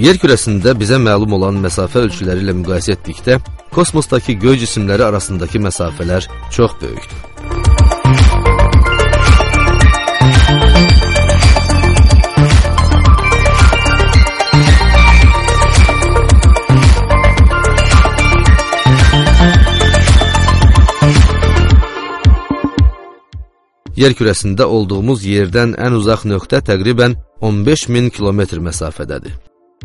Yer kürəsində bizə məlum olan məsafə ölçüləri ilə müqayisə etdikdə, kosmosdakı göy cisimləri arasındakı məsafələr çox böyükdür. Yer kürəsində olduğumuz yerdən ən uzaq nöqtə təqribən 15.000 kilometr məsafədədir.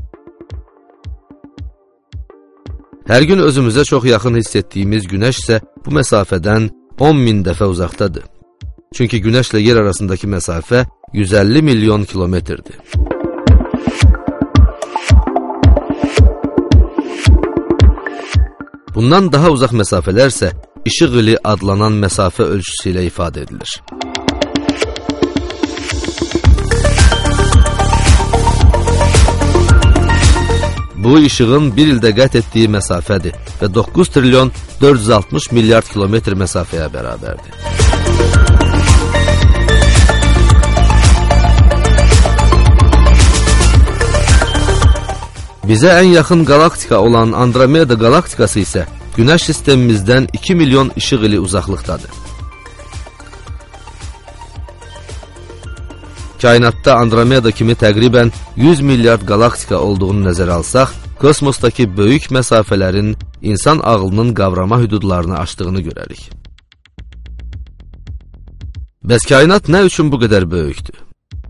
Hər gün özümüzə çox yaxın hiss etdiyimiz Günəş isə bu məsafədən 10.000 dəfə uzaqdadır. Çünki Günəşlə yer arasındakı məsafə 150 milyon kilometrdir. Bundan daha uzaq məsafələr isə işıq ili adlanan məsafə ölçüsü ilə ifadə edilir. Bu, işığın bir ildə qət etdiyi məsafədir və 9 trilyon 460 milyard kilometr məsafəyə bərabərdir. Bizə ən yaxın galaktika olan Andromeda galaktikası isə Günəş sistemimizdən 2 milyon işıq ili uzaqlıqdadır. Kainatda Andromeda kimi təqribən 100 milyard galaktika olduğunu nəzərə alsaq, kosmosdakı böyük məsafələrin insan ağlının qavrama hüdudlarını aşdığını görərik. Bəs kainat nə üçün bu qədər böyükdür?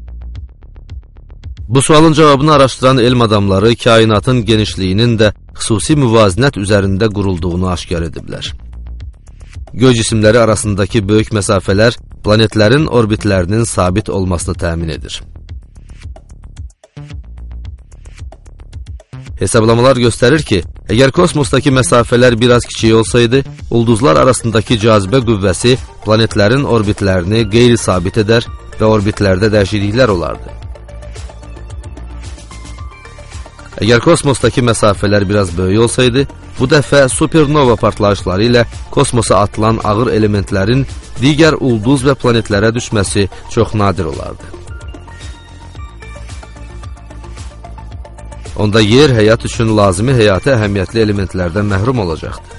Bu sualın cavabını araşdıran elm adamları kainatın genişliyinin də xüsusi müvazinət üzərində qurulduğunu aşkar ediblər. Göy cisimləri arasındakı böyük məsafələr planetlərin orbitlərinin sabit olmasını təmin edir. Hesablamalar göstərir ki, əgər kosmosdakı məsafələr biraz kiçik olsaydı, ulduzlar arasındakı cazibə qüvvəsi planetlərin orbitlərini qeyri-sabit edər və orbitlərdə dəyişikliklər olardı. Əgər kosmosdakı məsafələr biraz böyük olsaydı, bu dəfə supernova partlayışları ilə kosmosa atılan ağır elementlərin digər ulduz və planetlərə düşməsi çox nadir olardı. Onda yer həyat üçün lazımi həyati əhəmiyyətli elementlərdən məhrum olacaqdır.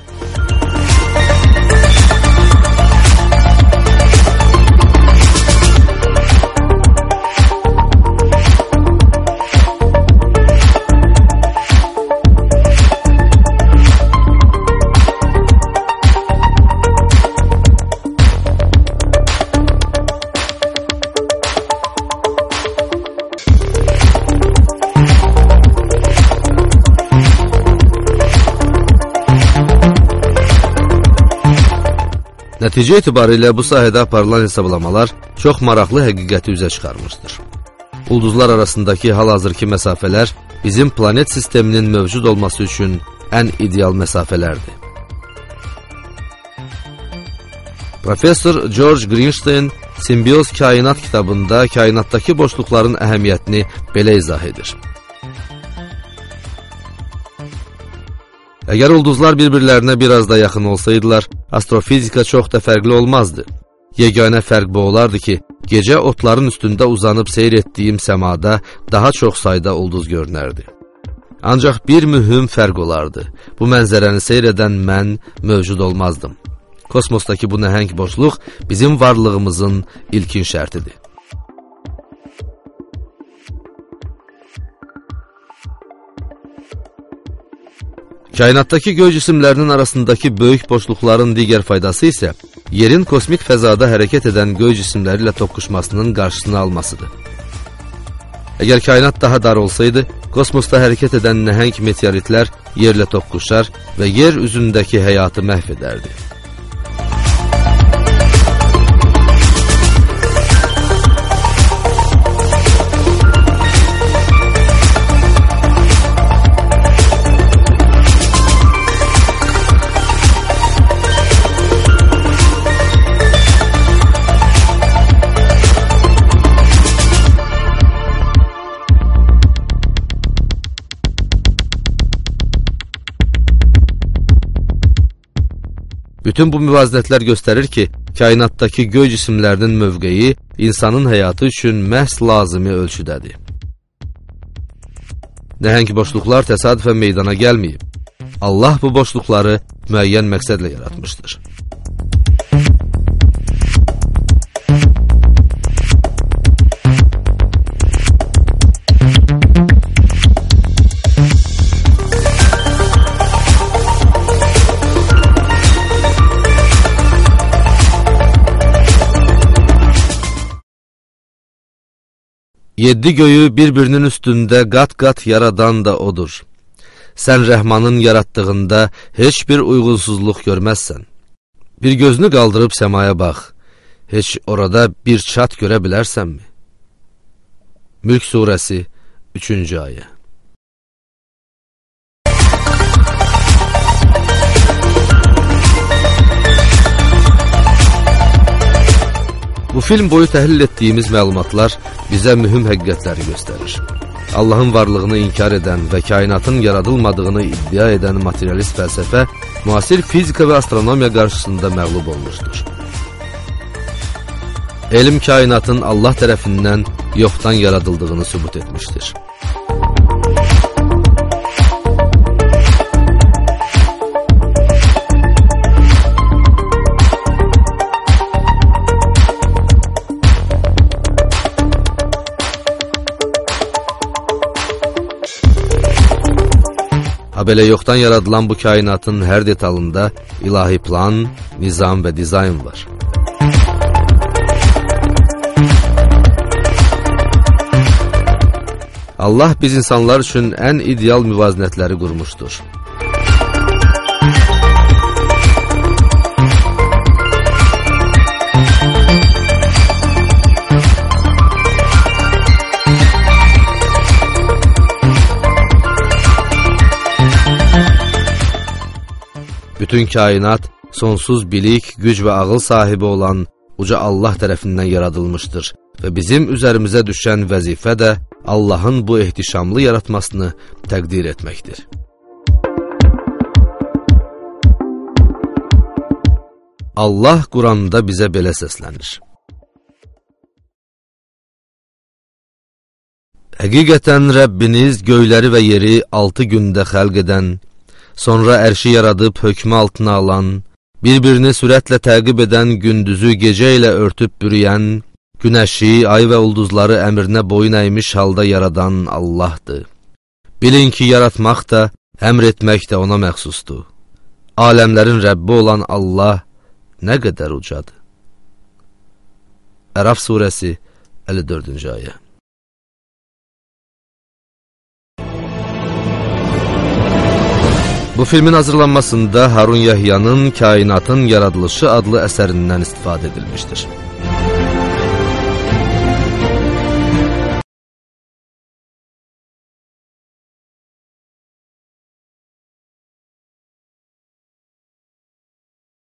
Nəticə etibarilə bu sahədə aparılan hesablamalar çox maraqlı həqiqəti üzə çıxarmışdır. Ulduzlar arasındakı hal-hazırki məsafələr bizim planet sisteminin mövcud olması üçün ən ideal məsafələrdir. Professor George Greenstein Simbiyoz Kainat kitabında kainatdakı boşluqların əhəmiyyətini belə izah edir. Əgər ulduzlar bir-birlərinə biraz da yaxın olsaydılar, astrofizika çox da fərqli olmazdı. Yeganə fərq bu olardı ki, gecə otların üstündə uzanıb seyr etdiyim səmada daha çox sayda ulduz görünərdi. Ancaq bir mühüm fərq olardı. Bu mənzərəni seyr edən mən mövcud olmazdım. Kosmosdakı bu nəhəng boşluq bizim varlığımızın ilkin şərtidir. Kainatdakı göy cisimlərinin arasındakı böyük boşluqların digər faydası isə yerin kosmik fəzada hərəkət edən göy cisimləri ilə toqquşmasının qarşısını almasıdır. Əgər kainat daha dar olsaydı, kosmosda hərəkət edən nəhəng meteoritlər yerlə toqquşar və yer üzündəki həyatı məhv edərdi. Bütün bu müvazinətlər göstərir ki, kainatdakı göy cisimlərinin mövqeyi insanın həyatı üçün məhz lazımi ölçüdədir. Nəhəng boşluqlar təsadüfən meydana gəlməyib. Allah bu boşluqları müəyyən məqsədlə yaratmışdır. Yeddi göyü bir-birinin üstündə qat-qat yaradan da odur. Sən Rəhmanın yaratdığında heç bir uyğunsuzluq görməzsən. Bir gözünü qaldırıb səmaya bax, heç orada bir çat görə bilərsənmi? Mülk surəsi 3-cü ayə. Bu film boyu təhlil etdiyimiz məlumatlar bizə mühüm həqiqətləri göstərir. Allahın varlığını inkar edən və kainatın yaradılmadığını iddia edən materialist fəlsəfə müasir fizika və astronomiya qarşısında məğlub olmuşdur. Elm kainatın Allah tərəfindən yoxdan yaradıldığını sübut etmişdir. Habelə yoxdan yaradılan bu kainatın hər detalında ilahi plan, nizam və dizayn var. Allah biz insanlar üçün ən ideal müvazinətləri qurmuşdur. Bütün kainat sonsuz bilik, güc və ağıl sahibi olan uca Allah tərəfindən yaradılmışdır və bizim üzərimizə düşən vəzifə də Allahın bu ehtişamlı yaratmasını təqdir etməkdir. Allah Quranda bizə belə səslənir. Həqiqətən Rəbbiniz göyləri və yeri 6 gündə xəlq edən, sonra ərşi yaradıb hökmü altına alan, bir-birini sürətlə təqib edən, gündüzü gecə ilə örtüb bürüyən, günəşi, ay və ulduzları əmrinə boyun əymiş halda yaradan Allahdır. Bilin ki, yaratmaq da, əmr etmək də ona məxsusdur. Aləmlərin Rəbbi olan Allah nə qədər ucadır. Əraf surəsi 54-cü ayə. Bu filmin hazırlanmasında Harun Yahyanın Kainatın Yaradılışı adlı əsərindən istifadə edilmişdir.